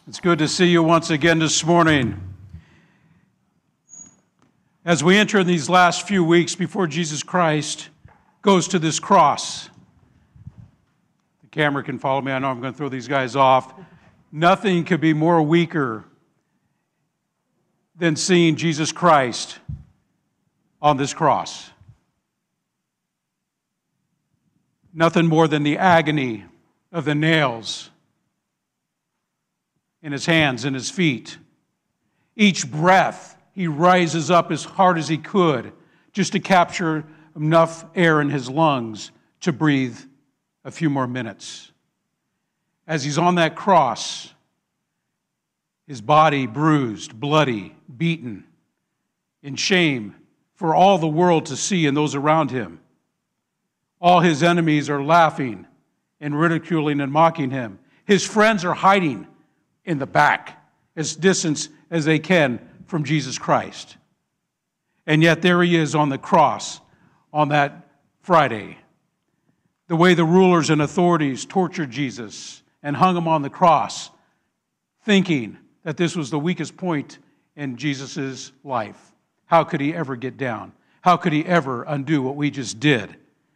It's good to see you once again this morning. As we enter these last few weeks before Jesus Christ goes to this cross, the camera can follow me. I know I'm going to throw these guys off. Nothing could be more weaker than seeing Jesus Christ on this cross. Nothing more than the agony of the nails in his hands and his feet. Each breath, he rises up as hard as he could just to capture enough air in his lungs to breathe a few more minutes. As he's on that cross, his body bruised, bloody, beaten, in shame for all the world to see and those around him. All his enemies are laughing and ridiculing and mocking him. His friends are hiding in the back, as distant as they can from Jesus Christ. And yet there he is on the cross on that Friday. The way the rulers and authorities tortured Jesus and hung him on the cross, thinking that this was the weakest point in Jesus' life. How could he ever get down? How could he ever undo what we just did?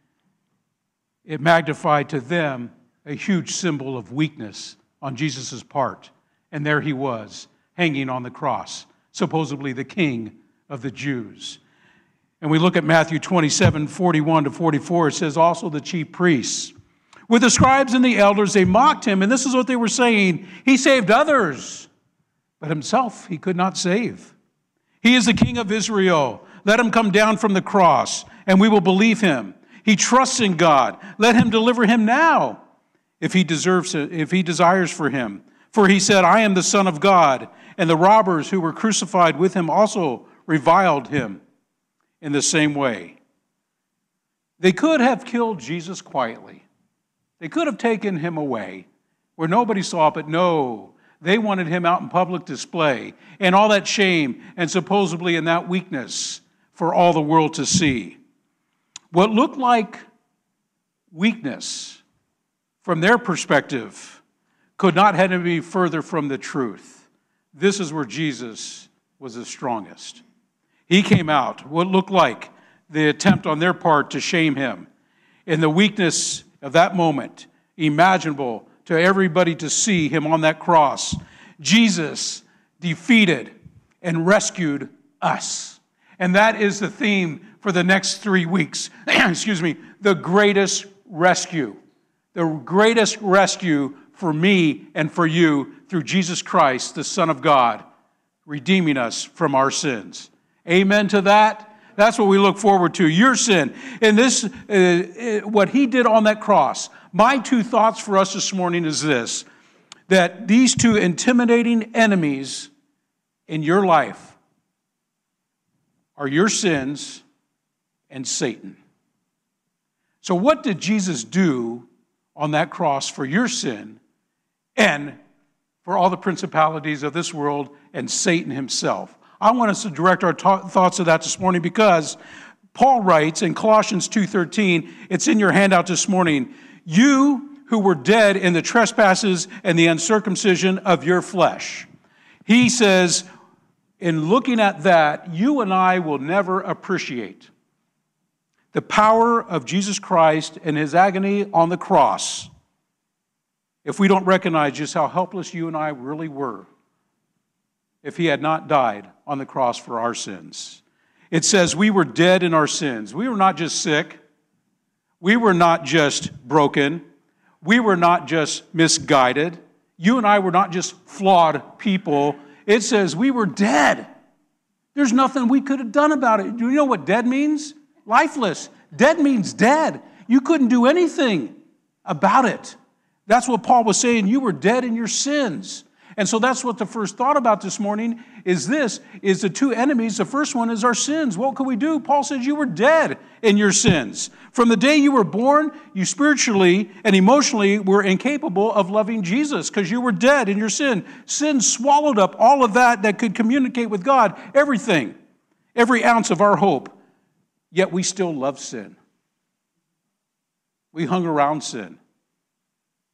It magnified to them a huge symbol of weakness on Jesus' part. And there he was, hanging on the cross, supposedly the king of the Jews. And we look at Matthew 27, 41 to 44. It says, also the chief priests, with the scribes and the elders, they mocked him. And this is what they were saying. He saved others, but himself he could not save. He is the king of Israel. Let him come down from the cross, and we will believe him. He trusts in God. Let him deliver him now, if he desires for him. For he said, I am the Son of God. And the robbers who were crucified with him also reviled him in the same way. They could have killed Jesus quietly. They could have taken him away where nobody saw it, but no, they wanted him out in public display and all that shame and supposedly in that weakness for all the world to see. What looked like weakness from their perspective could not have to be further from the truth. This is where Jesus was the strongest. He came out, what looked like the attempt on their part to shame him. In the weakness of that moment, imaginable to everybody to see him on that cross, Jesus defeated and rescued us. And that is the theme for the next 3 weeks. Excuse me, the greatest rescue. The greatest rescue for me and for you through Jesus Christ, the Son of God, redeeming us from our sins. Amen to that? That's what we look forward to, your sin. And this, what he did on that cross. My 2 thoughts for us this morning is this, that these 2 intimidating enemies in your life are your sins and Satan. So what did Jesus do on that cross for your sin and for all the principalities of this world and Satan himself? I want us to direct our thoughts to that this morning because Paul writes in Colossians 2:13, it's in your handout this morning, you who were dead in the trespasses and the uncircumcision of your flesh. He says, in looking at that, you and I will never appreciate the power of Jesus Christ and his agony on the cross if we don't recognize just how helpless you and I really were if he had not died on the cross for our sins. It says we were dead in our sins. We were not just sick. We were not just broken. We were not just misguided. You and I were not just flawed people. It says we were dead. There's nothing we could have done about it. Do you know what dead means? Lifeless. Dead means dead. You couldn't do anything about it. That's what Paul was saying. You were dead in your sins. And so that's what the first thought about this morning is this, is the 2 enemies. The first one is our sins. What could we do? Paul says you were dead in your sins. From the day you were born, you spiritually and emotionally were incapable of loving Jesus because you were dead in your sin. Sin swallowed up all of that could communicate with God, everything, every ounce of our hope. Yet we still love sin. We hung around sin.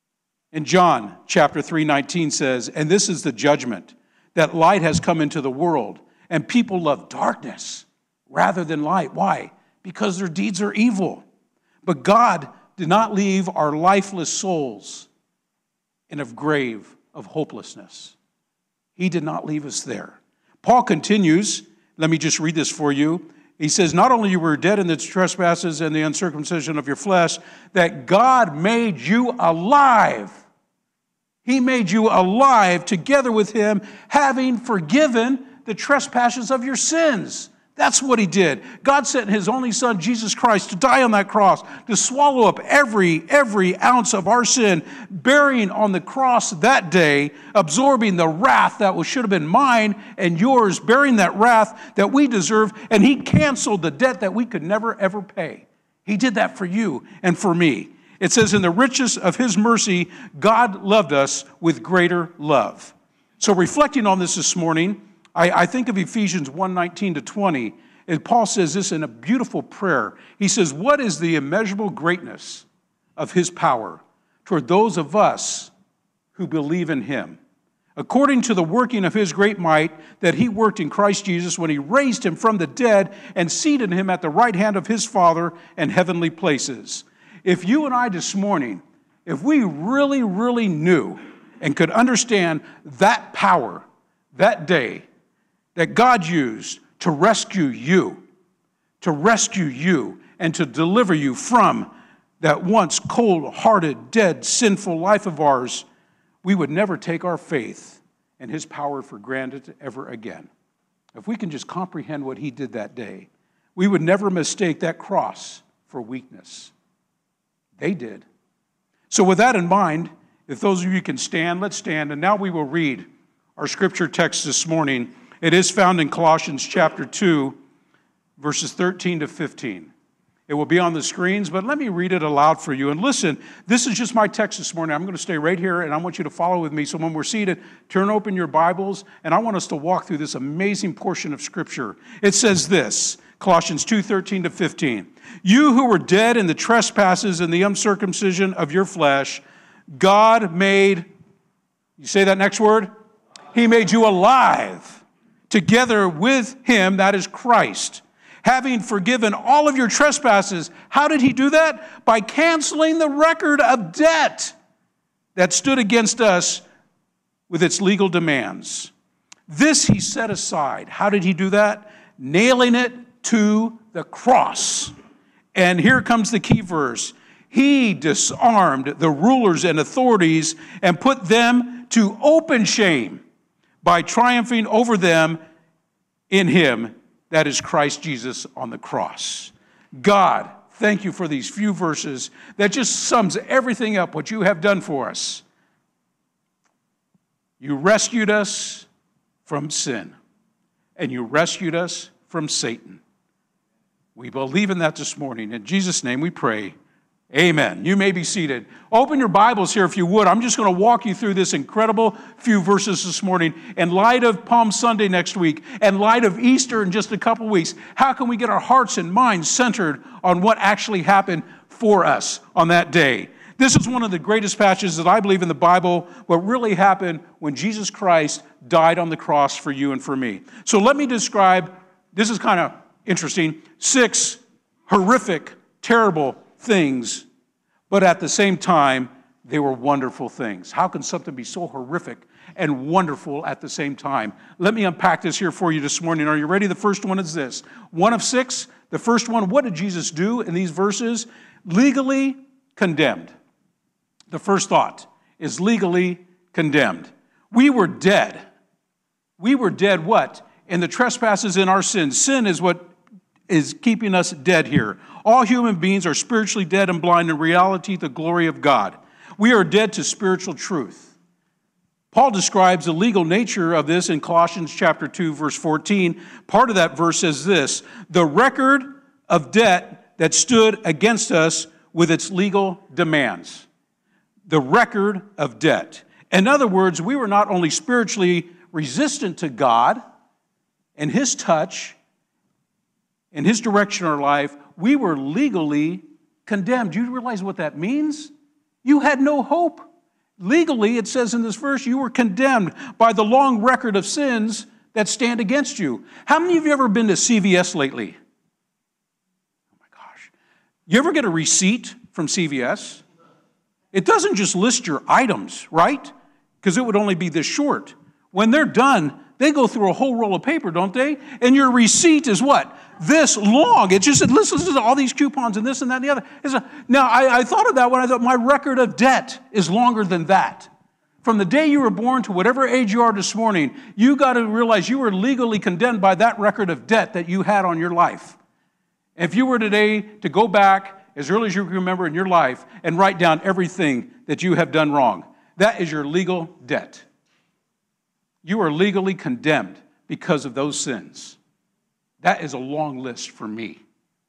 In John chapter 3:19 says, "And this is the judgment, that light has come into the world, and people love darkness rather than light." Why? Because their deeds are evil. But God did not leave our lifeless souls in a grave of hopelessness. He did not leave us there. Paul continues, let me just read this for you. He says, "Not only you were dead in the trespasses and the uncircumcision of your flesh, that God made you alive. He made you alive together with him, having forgiven the trespasses of your sins." That's what he did. God sent his only son, Jesus Christ, to die on that cross, to swallow up every ounce of our sin, bearing on the cross that day, absorbing the wrath that should have been mine and yours, bearing that wrath that we deserve, and he canceled the debt that we could never, ever pay. He did that for you and for me. It says, "In the riches of his mercy, God loved us with greater love." So reflecting on this morning, I think of Ephesians 1:19-20, and Paul says this in a beautiful prayer. He says, "What is the immeasurable greatness of his power toward those of us who believe in him, according to the working of his great might that he worked in Christ Jesus when he raised him from the dead and seated him at the right hand of his Father in heavenly places." If you and I this morning, if we really, really knew and could understand that power, that day, that God used to rescue you and to deliver you from that once cold-hearted, dead, sinful life of ours, we would never take our faith and his power for granted ever again. If we can just comprehend what he did that day, we would never mistake that cross for weakness. They did. So with that in mind, if those of you can stand, let's stand. And now we will read our scripture text this morning. It is found in Colossians chapter 2, verses 13-15. It will be on the screens, but let me read it aloud for you. And listen, this is just my text this morning. I'm going to stay right here, and I want you to follow with me. So when we're seated, turn open your Bibles, and I want us to walk through this amazing portion of Scripture. It says this, Colossians 2, 13-15. "You who were dead in the trespasses and the uncircumcision of your flesh, God made," you say that next word? "He made you alive together with him," that is Christ, "having forgiven all of your trespasses." How did he do that? By canceling the record of debt that stood against us with its legal demands. This he set aside. How did he do that? Nailing it to the cross. And here comes the key verse. "He disarmed the rulers and authorities and put them to open shame by triumphing over them in him," that is Christ Jesus on the cross. God, thank you for these few verses that just sums everything up what you have done for us. You rescued us from sin, and you rescued us from Satan. We believe in that this morning. In Jesus' name we pray. Amen. You may be seated. Open your Bibles here if you would. I'm just going to walk you through this incredible few verses this morning in light of Palm Sunday next week and light of Easter in just a couple weeks. How can we get our hearts and minds centered on what actually happened for us on that day? This is one of the greatest passages that I believe in the Bible, what really happened when Jesus Christ died on the cross for you and for me. So let me describe, this is kind of interesting, 6 horrific, terrible things, but at the same time, they were wonderful things. How can something be so horrific and wonderful at the same time? Let me unpack this here for you this morning. Are you ready? The first one is this. 1 of 6. The first one, what did Jesus do in these verses? Legally condemned. The first thought is legally condemned. We were dead. We were dead what? In the trespasses in our sins. Sin is what is keeping us dead here. All human beings are spiritually dead and blind in reality, the glory of God. We are dead to spiritual truth. Paul describes the legal nature of this in Colossians chapter 2, verse 14. Part of that verse says this, "The record of debt that stood against us with its legal demands." The record of debt. In other words, we were not only spiritually resistant to God and his touch and his direction in our life, we were legally condemned. Do you realize what that means? You had no hope. Legally, it says in this verse, you were condemned by the long record of sins that stand against you. How many of you ever been to CVS lately? Oh my gosh. You ever get a receipt from CVS? It doesn't just list your items, right? Because it would only be this short. When they're done, they go through a whole roll of paper, don't they? And your receipt is what? This long. It lists to all these coupons and this and that and the other. Now, I thought of that when I thought my record of debt is longer than that. From the day you were born to whatever age you are this morning, you got to realize you were legally condemned by that record of debt that you had on your life. If you were today to go back as early as you can remember in your life and write down everything that you have done wrong, that is your legal debt. You are legally condemned because of those sins. That is a long list for me.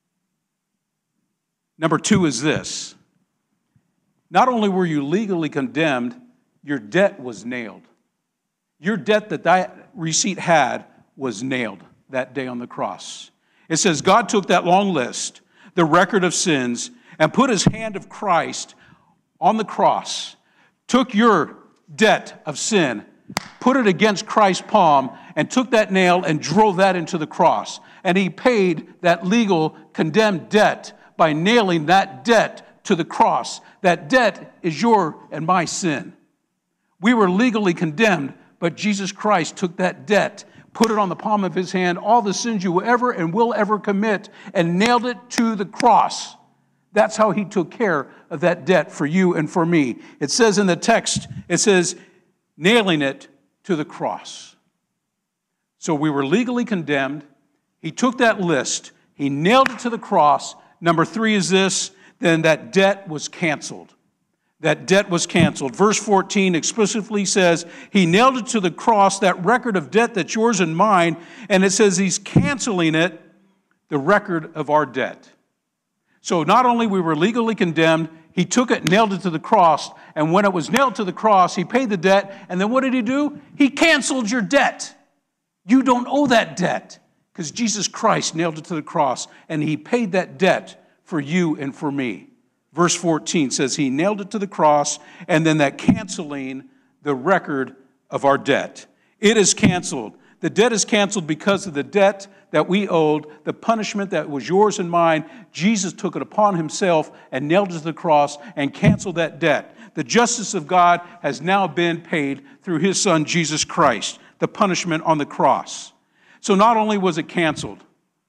Number 2 is this. Not only were you legally condemned, your debt was nailed. Your debt that receipt had was nailed that day on the cross. It says God took that long list, the record of sins, and put his hand of Christ on the cross, took your debt of sin, put it against Christ's palm, and took that nail and drove that into the cross. And he paid that legal condemned debt by nailing that debt to the cross. That debt is your and my sin. We were legally condemned, but Jesus Christ took that debt, put it on the palm of his hand, all the sins you will ever and will ever commit, and nailed it to the cross. That's how he took care of that debt for you and for me. It says in the text, it says, nailing it to the cross. So we were legally condemned. He took that list. He nailed it to the cross. Number 3 is this, then that debt was canceled. That debt was canceled. Verse 14 explicitly says, he nailed it to the cross, that record of debt that's yours and mine, and it says he's canceling it, the record of our debt. So not only we were legally condemned, he took it, nailed it to the cross, and when it was nailed to the cross, he paid the debt, and then what did he do? He canceled your debt. You don't owe that debt, because Jesus Christ nailed it to the cross, and he paid that debt for you and for me. Verse 14 says he nailed it to the cross, and then that canceling the record of our debt. It is canceled. The debt is canceled because of the debt that we owed, the punishment that was yours and mine. Jesus took it upon himself and nailed it to the cross and canceled that debt. The justice of God has now been paid through his son, Jesus Christ, the punishment on the cross. So not only was it canceled,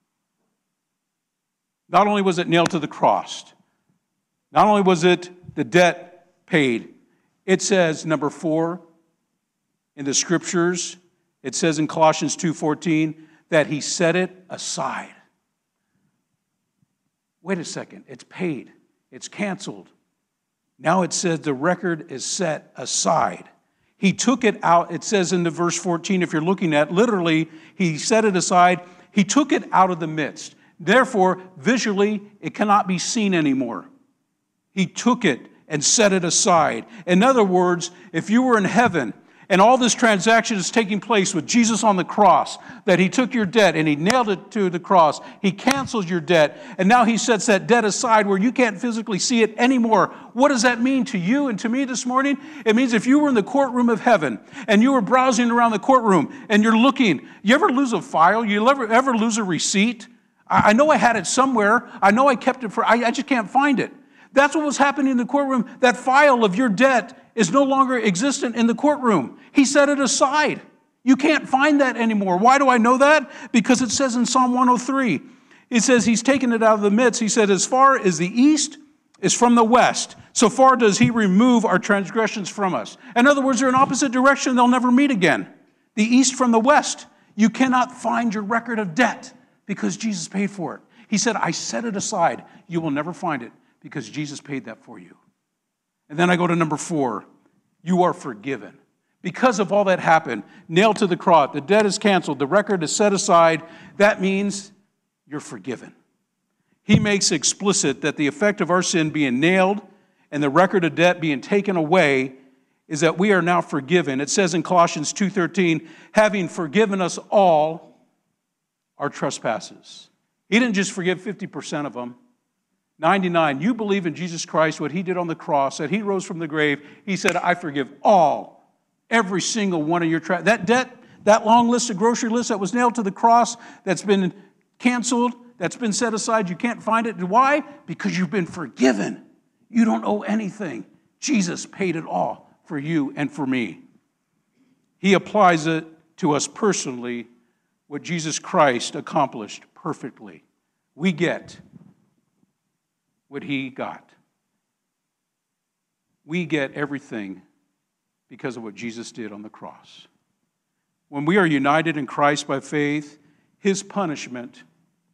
not only was it nailed to the cross, not only was it the debt paid, it says, number 4, in the scriptures, it says in Colossians 2:14 that he set it aside. Wait a second, it's paid, it's canceled. Now it says the record is set aside. He took it out, it says in the verse 14, if you're looking at, literally, he set it aside, he took it out of the midst. Therefore, visually, it cannot be seen anymore. He took it and set it aside. In other words, if you were in heaven and all this transaction is taking place with Jesus on the cross, that he took your debt and he nailed it to the cross, he cancels your debt, and now he sets that debt aside where you can't physically see it anymore. What does that mean to you and to me this morning? It means if you were in the courtroom of heaven and you were browsing around the courtroom and you're looking, you ever lose a file? You ever lose a receipt? I know I had it somewhere. I know I kept it I just can't find it. That's what was happening in the courtroom. That file of your debt is no longer existent in the courtroom. He set it aside. You can't find that anymore. Why do I know that? Because it says in Psalm 103, it says he's taken it out of the midst. He said, as far as the east is from the west, so far does he remove our transgressions from us. In other words, they're in opposite direction. They'll never meet again. The east from the west. You cannot find your record of debt because Jesus paid for it. He said, I set it aside. You will never find it, because Jesus paid that for you. And then I go to number 4. You are forgiven. Because of all that happened, nailed to the cross, the debt is canceled, the record is set aside. That means you're forgiven. He makes explicit that the effect of our sin being nailed and the record of debt being taken away is that we are now forgiven. It says in Colossians 2:13, having forgiven us all our trespasses. He didn't just forgive 50% of them. 99, you believe in Jesus Christ, what he did on the cross, that he rose from the grave. He said, I forgive all, every single one of your that debt, that long list of grocery list that was nailed to the cross, that's been canceled, that's been set aside, you can't find it. Why? Because you've been forgiven. You don't owe anything. Jesus paid it all for you and for me. He applies it to us personally, what Jesus Christ accomplished perfectly. We get what he got. We get everything because of what Jesus did on the cross. When we are united in Christ by faith, his punishment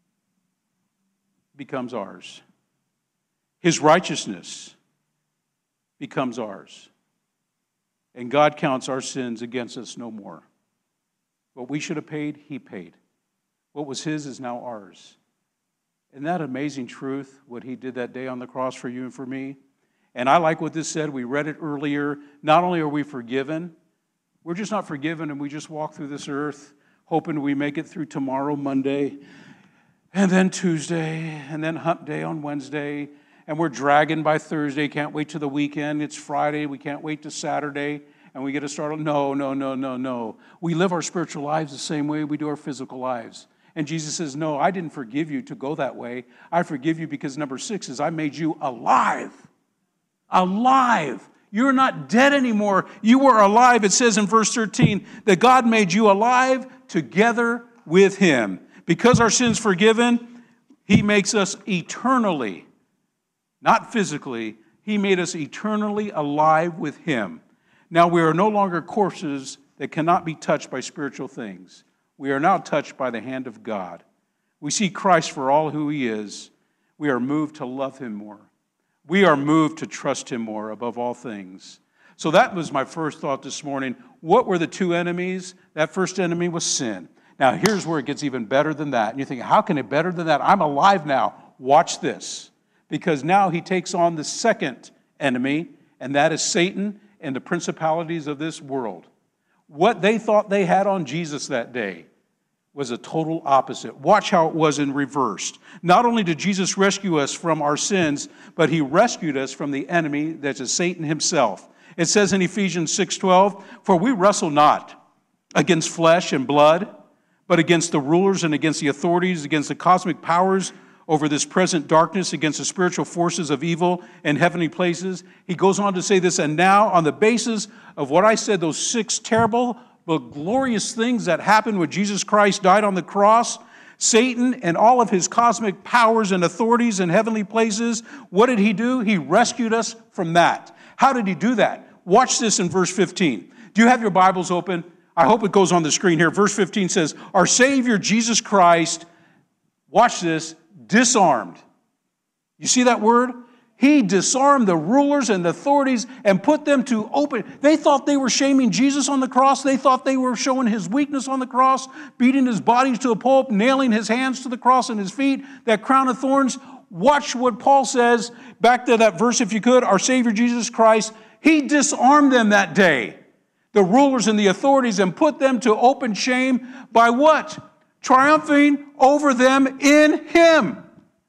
becomes ours. His righteousness becomes ours. And God counts our sins against us no more. What we should have paid, he paid. What was his is now ours. Isn't that amazing truth, what he did that day on the cross for you and for me? And I like what this said. We read it earlier. Not only are we forgiven, we're just not forgiven and we just walk through this earth hoping we make it through tomorrow, Monday, and then Tuesday, and then hump day on Wednesday, and we're dragging by Thursday, can't wait to the weekend. It's Friday, we can't wait to Saturday, and we get to start. No. We live our spiritual lives the same way we do our physical lives. And Jesus says, no, I didn't forgive you to go that way. I forgive you because number 6 is I made you alive. Alive. You're not dead anymore. You were alive. It says in verse 13 that God made you alive together with him. Because our sins forgiven, he makes us eternally, not physically, he made us eternally alive with him. Now we are no longer corpses that cannot be touched by spiritual things. We are now touched by the hand of God. We see Christ for all who he is. We are moved to love him more. We are moved to trust him more above all things. So that was my first thought this morning. What were the two enemies? That first enemy was sin. Now here's where it gets even better than that. And you think, how can it be better than that? I'm alive now. Watch this. Because now he takes on the second enemy, and that is Satan and the principalities of this world. What they thought they had on Jesus that day was a total opposite. Watch how it was in reversed. Not only did Jesus rescue us from our sins, but he rescued us from the enemy, that is Satan himself. It says in Ephesians 6:12, for we wrestle not against flesh and blood, but against the rulers and against the authorities, against the cosmic powers over this present darkness, against the spiritual forces of evil in heavenly places. He goes on to say this, and now on the basis of what I said, those 6 terrible but glorious things that happened when Jesus Christ died on the cross, Satan and all of his cosmic powers and authorities in heavenly places, what did he do? He rescued us from that. How did he do that? Watch this in verse 15. Do you have your Bibles open? I hope it goes on the screen here. Verse 15 says, our Savior Jesus Christ, watch this, disarmed. You see that word? He disarmed the rulers and the authorities and put them to open. They thought they were shaming Jesus on the cross. They thought they were showing his weakness on the cross, beating his body to a pulp, nailing his hands to the cross and his feet, that crown of thorns. Watch what Paul says, back to that verse if you could, our Savior Jesus Christ, he disarmed them that day, the rulers and the authorities, and put them to open shame by what? Triumphing over them in him.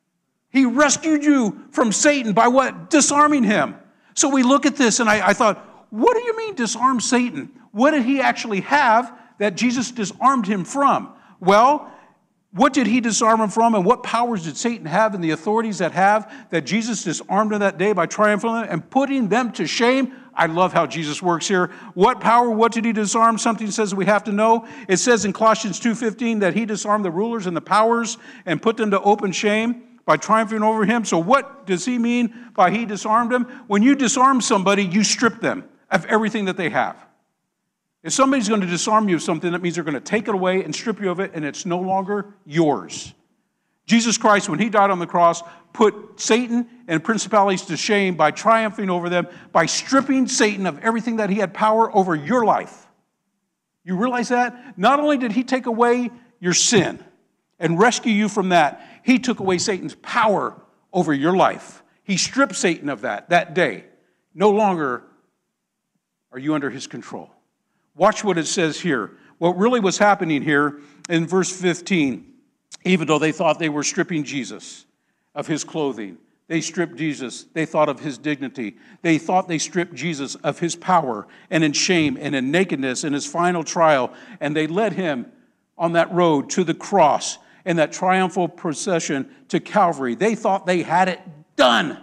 He rescued you from Satan by what? Disarming him. So we look at this and I thought, what do you mean disarm Satan? What did he actually have that Jesus disarmed him from? Well, what did he disarm him from, and what powers did Satan have and the authorities that Jesus disarmed him that day by triumphing them and putting them to shame? I love how Jesus works here. What power, what did he disarm? Something says we have to know. It says in Colossians 2:15 that he disarmed the rulers and the powers and put them to open shame by triumphing over him. So what does he mean by he disarmed them? When you disarm somebody, you strip them of everything that they have. If somebody's going to disarm you of something, that means they're going to take it away and strip you of it, and it's no longer yours. Jesus Christ, when he died on the cross, put Satan and principalities to shame by triumphing over them, by stripping Satan of everything that he had power over your life. You realize that? Not only did he take away your sin and rescue you from that, he took away Satan's power over your life. He stripped Satan of that day. No longer are you under his control. Watch what it says here. What really was happening here in verse 15, even though they thought they were stripping Jesus of his clothing, they stripped Jesus. They thought of his dignity. They thought they stripped Jesus of his power and in shame and in nakedness in his final trial. And they led him on that road to the cross in that triumphal procession to Calvary. They thought they had it done.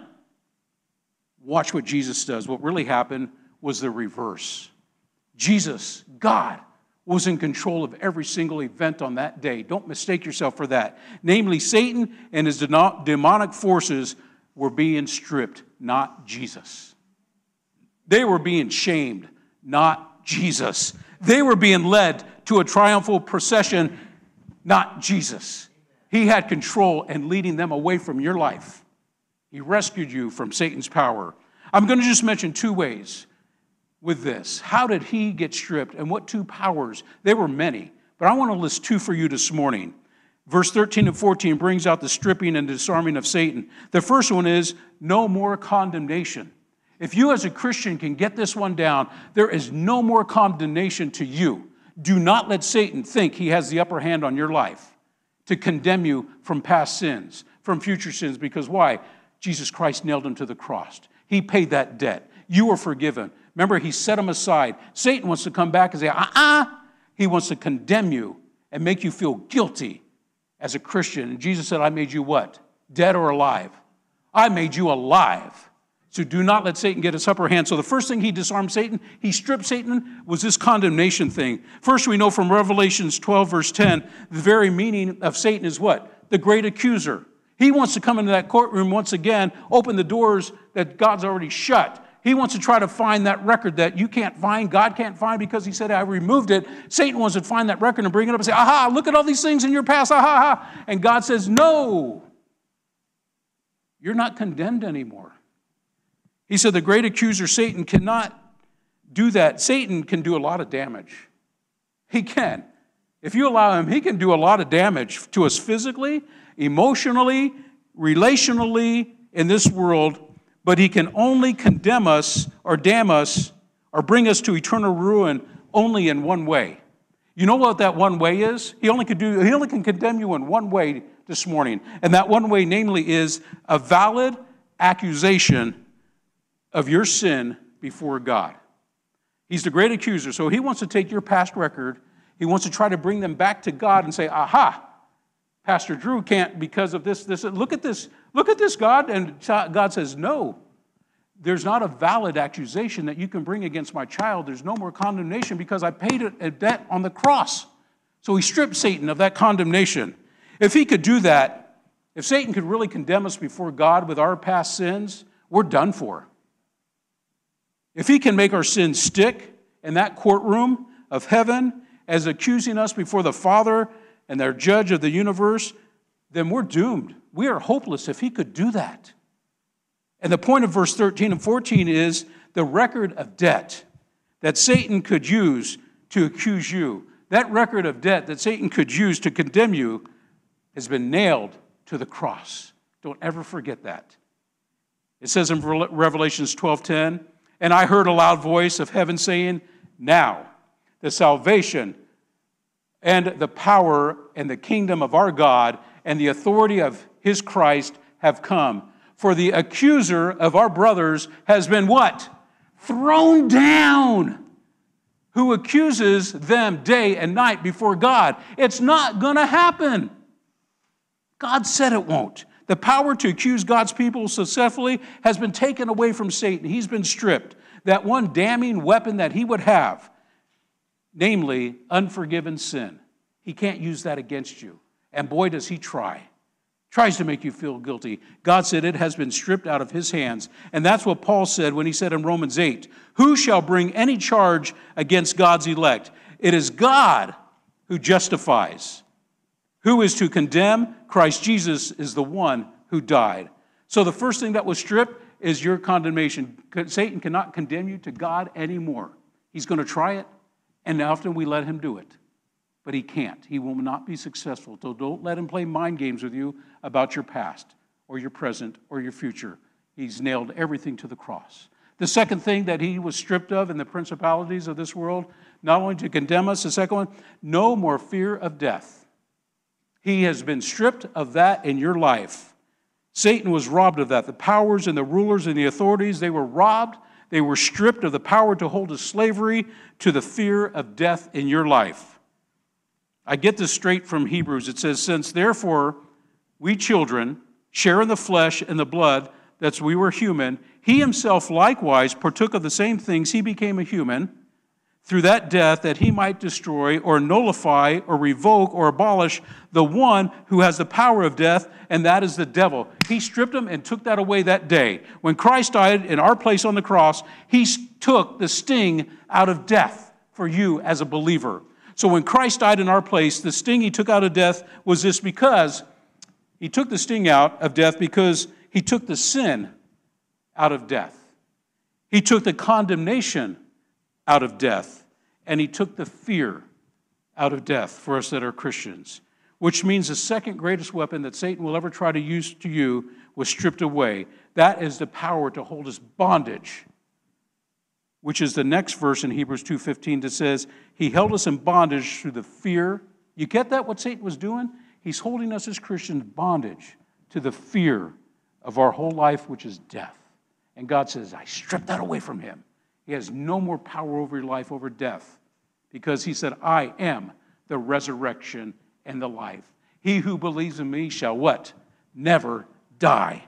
Watch what Jesus does. What really happened was the reverse. Jesus, God, was in control of every single event on that day. Don't mistake yourself for that. Namely, Satan and his demonic forces were being stripped, not Jesus. They were being shamed, not Jesus. They were being led to a triumphal procession, not Jesus. He had control and leading them away from your life. He rescued you from Satan's power. I'm going to just mention two ways with this. How did he get stripped and what two powers? There were many, but I want to list two for you this morning. Verse 13 and 14 brings out the stripping and disarming of Satan. The first one is no more condemnation. If you as a Christian can get this one down, there is no more condemnation to you. Do not let Satan think he has the upper hand on your life to condemn you from past sins, from future sins, because why? Jesus Christ nailed him to the cross. He paid that debt. You were forgiven. Remember, he set him aside. Satan wants to come back and say, He wants to condemn you and make you feel guilty as a Christian. And Jesus said, I made you what? Dead or alive? I made you alive. So do not let Satan get his upper hand. So the first thing he disarmed Satan, he stripped Satan, was this condemnation thing. First, we know from Revelations 12, verse 10, the very meaning of Satan is what? The great accuser. He wants to come into that courtroom once again, open the doors that God's already shut. He wants to try to find that record that you can't find, God can't find, because he said, I removed it. Satan wants to find that record and bring it up and say, aha, look at all these things in your past, aha. And God says, no, you're not condemned anymore. He said the great accuser, Satan, cannot do that. Satan can do a lot of damage. He can. If you allow him, he can do a lot of damage to us physically, emotionally, relationally, in this world, but he can only condemn us or damn us or bring us to eternal ruin only in one way. You know what that one way is? He only can condemn you in one way this morning. And that one way, namely, is a valid accusation of your sin before God. He's the great accuser. So he wants to take your past record. He wants to try to bring them back to God and say, aha, Pastor Drew can't because of this. Look at this, God. And God says, no, there's not a valid accusation that you can bring against my child. There's no more condemnation because I paid a debt on the cross. So he stripped Satan of that condemnation. If he could do that, if Satan could really condemn us before God with our past sins, we're done for. If he can make our sins stick in that courtroom of heaven as accusing us before the Father and their judge of the universe, then we're doomed. We are hopeless if he could do that. And the point of verse 13 and 14 is the record of debt that Satan could use to accuse you. That record of debt that Satan could use to condemn you has been nailed to the cross. Don't ever forget that. It says in Revelations 12:10, and I heard a loud voice of heaven saying, now the salvation and the power and the kingdom of our God and the authority of his Christ have come. For the accuser of our brothers has been what? Thrown down. Who accuses them day and night before God. It's not going to happen. God said it won't. The power to accuse God's people successfully has been taken away from Satan. He's been stripped. That one damning weapon that he would have, namely unforgiven sin. He can't use that against you. And boy, does he try. Tries to make you feel guilty. God said it has been stripped out of his hands. And that's what Paul said when he said in Romans 8, who shall bring any charge against God's elect? It is God who justifies. Who is to condemn? Christ Jesus is the one who died. So the first thing that was stripped is your condemnation. Satan cannot condemn you to God anymore. He's going to try it, and often we let him do it. But he can't. He will not be successful. So don't let him play mind games with you about your past or your present or your future. He's nailed everything to the cross. The second thing that he was stripped of in the principalities of this world, not only to condemn us, the second one, no more fear of death. He has been stripped of that in your life. Satan was robbed of that. The powers and the rulers and the authorities, they were robbed. They were stripped of the power to hold us slavery to the fear of death in your life. I get this straight from Hebrews. It says, since therefore we children share in the flesh and the blood, that's we were human, he himself likewise partook of the same things. He became a human through that death that he might destroy or nullify or revoke or abolish the one who has the power of death, and that is the devil. He stripped him and took that away that day. When Christ died in our place on the cross, he took the sting out of death for you as a believer. So when Christ died in our place, the sting he took out of death was this, because he took the sting out of death because he took the sin out of death. He took the condemnation out of death, and he took the fear out of death for us that are Christians, which means the second greatest weapon that Satan will ever try to use to you was stripped away. That is the power to hold us bondage, which is the next verse in Hebrews 2:15 that says, he held us in bondage through the fear. You get that, what Satan was doing? He's holding us as Christians bondage to the fear of our whole life, which is death. And God says, I stripped that away from him. He has no more power over your life, over death, because he said, I am the resurrection and the life. He who believes in me shall what? Never die.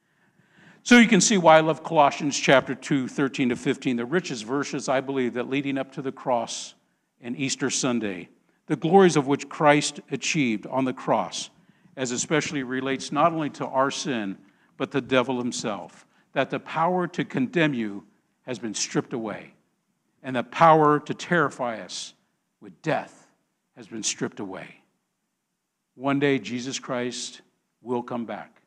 So you can see why I love Colossians chapter 2, 13 to 15, the richest verses, I believe, that leading up to the cross and Easter Sunday, the glories of which Christ achieved on the cross, as especially relates not only to our sin, but the devil himself, that the power to condemn you has been stripped away, and the power to terrify us with death has been stripped away. One day, Jesus Christ will come back.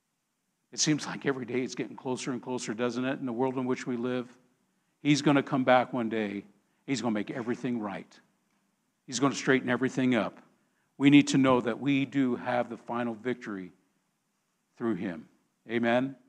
It seems like every day it's getting closer and closer, doesn't it, in the world in which we live? He's going to come back one day. He's going to make everything right. He's going to straighten everything up. We need to know that we do have the final victory through him. Amen.